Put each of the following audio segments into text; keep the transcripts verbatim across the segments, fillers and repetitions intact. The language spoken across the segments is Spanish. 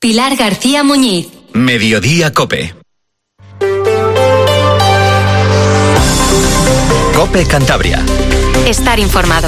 Pilar García Muñiz. Mediodía COPE. COPE Cantabria. Estar informado.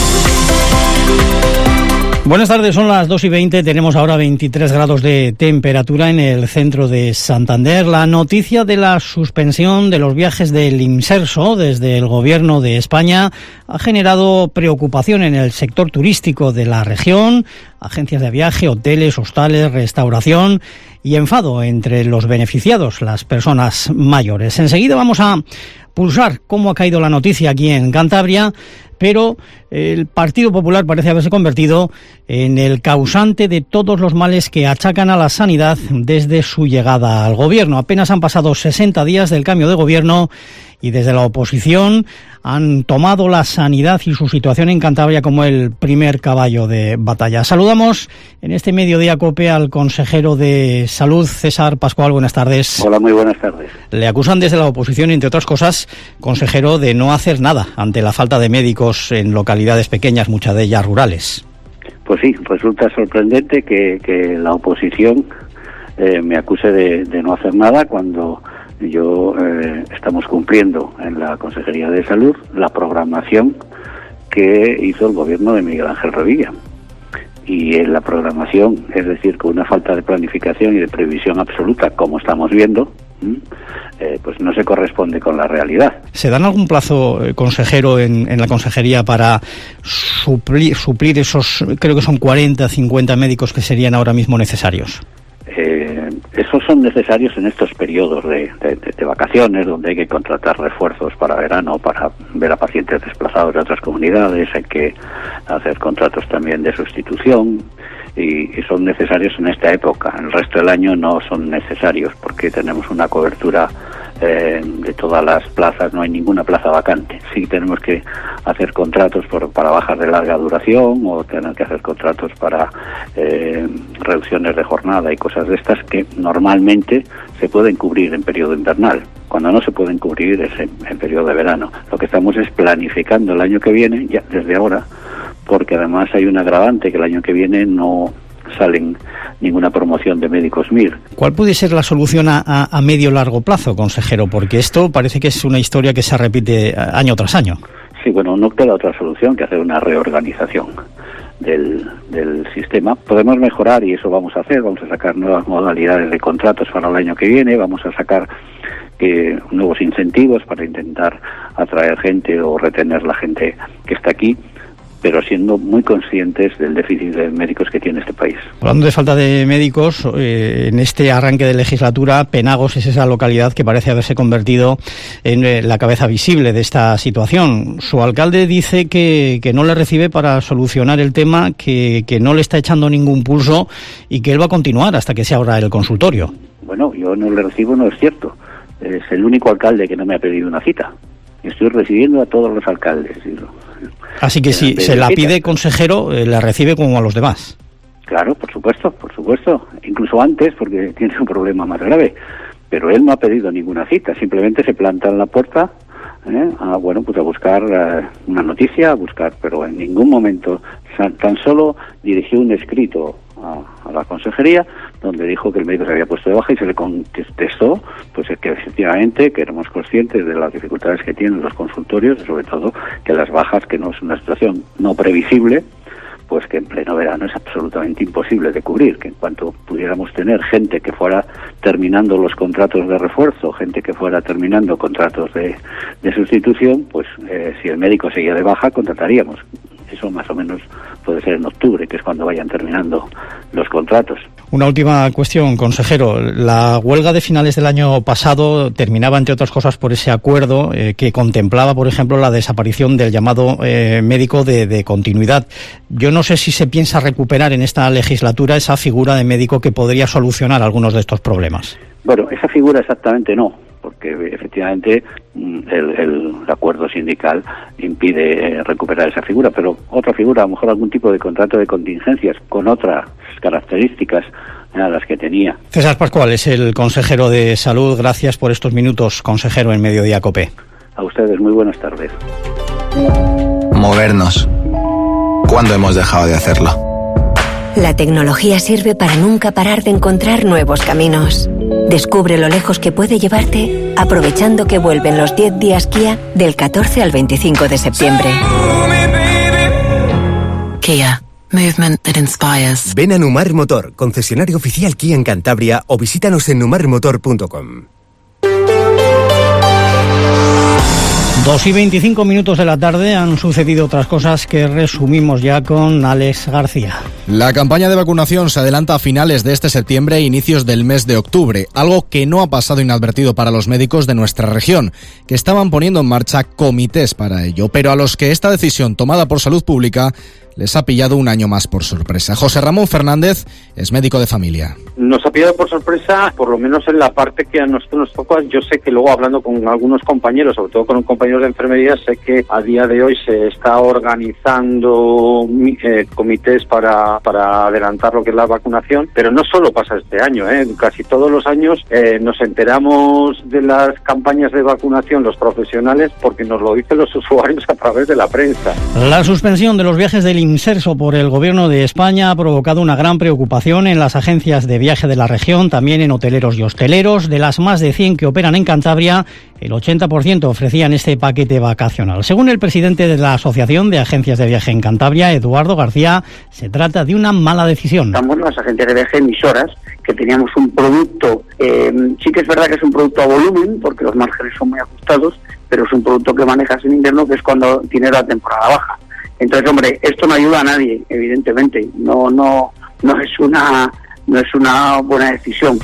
Buenas tardes, son las dos y veinte, tenemos ahora veintitrés grados de temperatura en el centro de Santander. La noticia de la suspensión de los viajes del Imserso desde el Gobierno de España ha generado preocupación en el sector turístico de la región, agencias de viaje, hoteles, hostales, restauración y enfado entre los beneficiados, las personas mayores. Enseguida vamos a pulsar cómo ha caído la noticia aquí en Cantabria, pero el Partido Popular parece haberse convertido en el causante de todos los males que achacan a la sanidad desde su llegada al gobierno. Apenas han pasado sesenta días del cambio de gobierno y desde la oposición han tomado la sanidad y su situación en Cantabria como el primer caballo de batalla. Saludamos en este Mediodía COPE al consejero de Salud, César Pascual. Buenas tardes. Hola, muy buenas tardes. Le acusan desde la oposición, entre otras cosas, consejero, de no hacer nada ante la falta de médicos en localidades pequeñas, muchas de ellas rurales. Pues sí, resulta sorprendente que, que la oposición eh, me acuse de, de no hacer nada cuando yo eh, estamos cumpliendo en la Consejería de Salud la programación que hizo el gobierno de Miguel Ángel Revilla. Y en la programación, es decir, con una falta de planificación y de previsión absoluta, como estamos viendo, eh, pues no se corresponde con la realidad. ¿Se dan algún plazo, eh, consejero, en, en la consejería para suplir, suplir esos, creo que son cuarenta, cincuenta médicos que serían ahora mismo necesarios? Eh, esos son necesarios en estos periodos de, de, de, de vacaciones, donde hay que contratar refuerzos para verano, para ver a pacientes desplazados de otras comunidades, hay que hacer contratos también de sustitución y, y son necesarios en esta época. El resto del año no son necesarios porque tenemos una cobertura eh, de todas las plazas, no hay ninguna plaza vacante. Sí tenemos que hacer contratos por, para bajas de larga duración o tener que hacer contratos para eh, reducciones de jornada y cosas de estas que normalmente se pueden cubrir en periodo invernal. Cuando no se pueden cubrir es en, en periodo de verano. Lo que estamos es planificando el año que viene, ya desde ahora, porque además hay un agravante, que el año que viene no salen ninguna promoción de médicos M I R. ¿Cuál puede ser la solución a, a medio largo plazo, consejero? Porque esto parece que es una historia que se repite año tras año. Sí, bueno, no queda otra solución que hacer una reorganización del, del sistema. Podemos mejorar y eso vamos a hacer, vamos a sacar nuevas modalidades de contratos para el año que viene, vamos a sacar que nuevos incentivos para intentar atraer gente o retener la gente que está aquí, pero siendo muy conscientes del déficit de médicos que tiene este país. Hablando de falta de médicos, eh, en este arranque de legislatura, Penagos es esa localidad que parece haberse convertido en eh, la cabeza visible de esta situación. Su alcalde dice que, que no le recibe para solucionar el tema, que, que no le está echando ningún pulso y que él va a continuar hasta que se abra el consultorio. Bueno, yo no le recibo, no es cierto. Es el único alcalde que no me ha pedido una cita. Estoy recibiendo a todos los alcaldes. Así que si se la pide, consejero, eh, la recibe como a los demás. Claro, por supuesto, por supuesto. Incluso antes, porque tiene un problema más grave. Pero él no ha pedido ninguna cita. Simplemente se planta en la puerta, ¿eh? a, bueno, pues a buscar uh, una noticia, a buscar, pero en ningún momento, tan solo dirigió un escrito a, a la consejería donde dijo que el médico se había puesto de baja y se le contestó pues es que efectivamente que éramos conscientes de las dificultades que tienen los consultorios, sobre todo que las bajas, que no es una situación no previsible, pues que en pleno verano es absolutamente imposible de cubrir, que en cuanto pudiéramos tener gente que fuera terminando los contratos de refuerzo, gente que fuera terminando contratos de, de sustitución, pues eh, si el médico seguía de baja, contrataríamos. Eso más o menos puede ser en octubre, que es cuando vayan terminando los contratos. Una última cuestión, consejero. La huelga de finales del año pasado terminaba, entre otras cosas, por ese acuerdo eh, que contemplaba, por ejemplo, la desaparición del llamado eh, médico de, de continuidad. Yo no sé si se piensa recuperar en esta legislatura esa figura de médico que podría solucionar algunos de estos problemas. Bueno, esa figura exactamente no, porque efectivamente el, el acuerdo sindical impide eh, recuperar esa figura, pero otra figura, a lo mejor algún tipo de contrato de contingencias con otras características a las que tenía. César Pascual es el consejero de Salud. Gracias por estos minutos, consejero, en Mediodía COPE. A ustedes, muy buenas tardes. Movernos. ¿Cuándo hemos dejado de hacerlo? La tecnología sirve para nunca parar de encontrar nuevos caminos. Descubre lo lejos que puede llevarte aprovechando que vuelven los diez días Kia del catorce al veinticinco de septiembre. Kia. Movement that inspires. Ven a Numar Motor, concesionario oficial Kia en Cantabria, o visítanos en numar motor punto com. Dos y veinticinco minutos de la tarde. Han sucedido otras cosas que resumimos ya con Alex García. La campaña de vacunación se adelanta a finales de este septiembre e inicios del mes de octubre, algo que no ha pasado inadvertido para los médicos de nuestra región, que estaban poniendo en marcha comités para ello, pero a los que esta decisión tomada por Salud Pública les ha pillado un año más por sorpresa. José Ramón Fernández es médico de familia. Nos ha pillado por sorpresa, por lo menos en la parte que a nosotros nos toca. Yo sé que luego, hablando con algunos compañeros, sobre todo con compañeros de enfermería, sé que a día de hoy se está organizando eh, comités para, para adelantar lo que es la vacunación, pero no solo pasa este año, ¿eh? Casi todos los años eh, nos enteramos de las campañas de vacunación los profesionales porque nos lo dicen los usuarios a través de la prensa. La suspensión de los viajes del Inserso por el Gobierno de España ha provocado una gran preocupación en las agencias de viaje de la región, también en hoteleros y hosteleros. De las más de cien que operan en Cantabria, el ochenta por ciento ofrecían este paquete vacacional. Según el presidente de la Asociación de Agencias de Viaje en Cantabria, Eduardo García, se trata de una mala decisión. Estamos las agencias de viaje emisoras, que teníamos un producto, eh, sí que es verdad que es un producto a volumen, porque los márgenes son muy ajustados, pero es un producto que manejas en invierno, que es cuando tiene la temporada baja. Entonces, hombre, esto no ayuda a nadie, evidentemente. No, no, no es una, no es una buena decisión.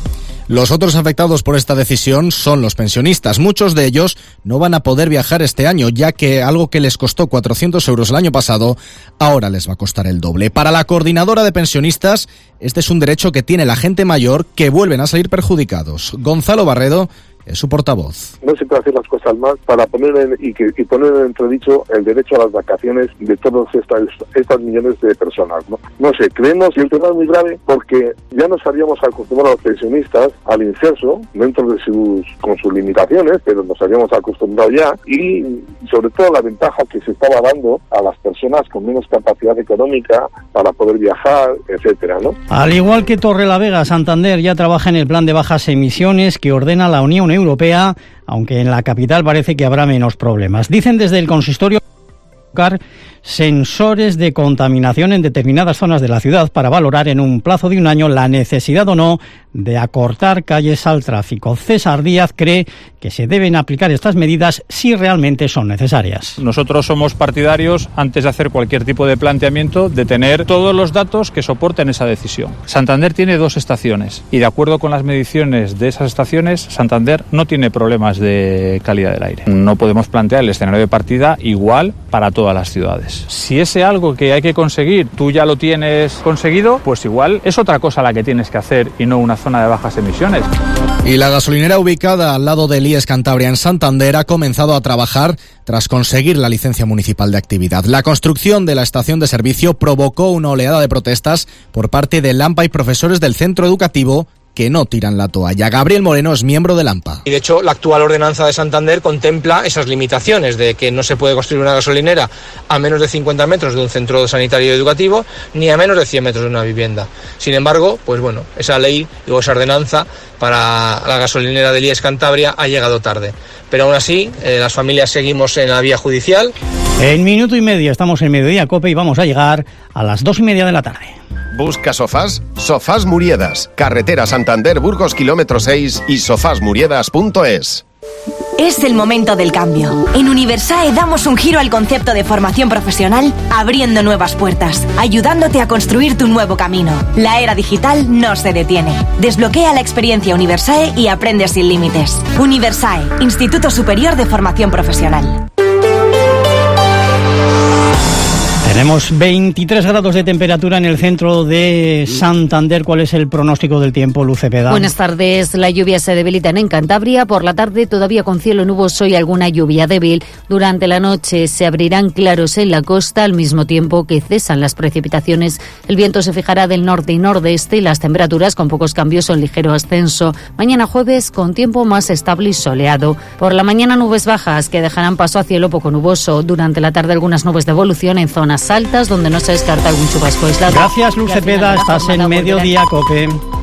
Los otros afectados por esta decisión son los pensionistas. Muchos de ellos no van a poder viajar este año, ya que algo que les costó cuatrocientos euros el año pasado, ahora les va a costar el doble. Para la coordinadora de pensionistas, este es un derecho que tiene la gente mayor, que vuelven a salir perjudicados. Gonzalo Barredo es su portavoz. No se puede hacer las cosas mal para poner en, y, que, y poner en entredicho el derecho a las vacaciones de todas estas, estas millones de personas, ¿no? No sé, creemos que el tema es muy grave porque ya nos habíamos acostumbrado a los pensionistas al inserso, dentro de sus, con sus limitaciones, pero nos habíamos acostumbrado ya, y sobre todo la ventaja que se estaba dando a las personas con menos capacidad económica para poder viajar, etcétera, ¿no? Al igual que Torrelavega, Santander ya trabaja en el plan de bajas emisiones que ordena la Unión Europea, aunque en la capital parece que habrá menos problemas. Dicen desde el consistorio sensores de contaminación en determinadas zonas de la ciudad para valorar en un plazo de un año la necesidad o no de acortar calles al tráfico. César Díaz cree que se deben aplicar estas medidas si realmente son necesarias. Nosotros somos partidarios, antes de hacer cualquier tipo de planteamiento, de tener todos los datos que soporten esa decisión. Santander tiene dos estaciones y, de acuerdo con las mediciones de esas estaciones, Santander no tiene problemas de calidad del aire. No podemos plantear el escenario de partida igual para todas las ciudades. Si ese algo que hay que conseguir tú ya lo tienes conseguido, pues igual es otra cosa la que tienes que hacer y no una zona de bajas emisiones. Y la gasolinera ubicada al lado del I E S Cantabria en Santander ha comenzado a trabajar tras conseguir la licencia municipal de actividad. La construcción de la estación de servicio provocó una oleada de protestas por parte del AMPA y profesores del centro educativo que no tiran la toalla. Gabriel Moreno es miembro del AMPA. Y de hecho, la actual ordenanza de Santander contempla esas limitaciones de que no se puede construir una gasolinera a menos de cincuenta metros de un centro sanitario y educativo, ni a menos de cien metros de una vivienda. Sin embargo, pues bueno, esa ley o esa ordenanza para la gasolinera del I E S Cantabria ha llegado tarde. Pero aún así, eh, las familias seguimos en la vía judicial. En minuto y medio estamos en Mediodía Cope y vamos a llegar a las dos y media de la tarde. ¿Busca sofás? Sofás Muriedas. Carretera Santander Burgos kilómetro seis y sofás muriedas punto es. Es el momento del cambio. En Universae damos un giro al concepto de formación profesional, abriendo nuevas puertas, ayudándote a construir tu nuevo camino. La era digital no se detiene. Desbloquea la experiencia Universae y aprende sin límites. Universae, Instituto Superior de Formación Profesional. Tenemos veintitrés grados de temperatura en el centro de Santander. ¿Cuál es el pronóstico del tiempo, Luz Cepeda? Buenas tardes. La lluvia se debilita en Cantabria. Por la tarde todavía con cielo nuboso y alguna lluvia débil. Durante la noche se abrirán claros en la costa al mismo tiempo que cesan las precipitaciones. El viento se fijará del norte y nordeste y las temperaturas con pocos cambios o en ligero ascenso. Mañana jueves con tiempo más estable y soleado. Por la mañana nubes bajas que dejarán paso a cielo poco nuboso. Durante la tarde algunas nubes de evolución en zonas altas donde no se descarta algún chubasco aislado. Gracias, Luz Cepeda. Estás en Mediodía COPE.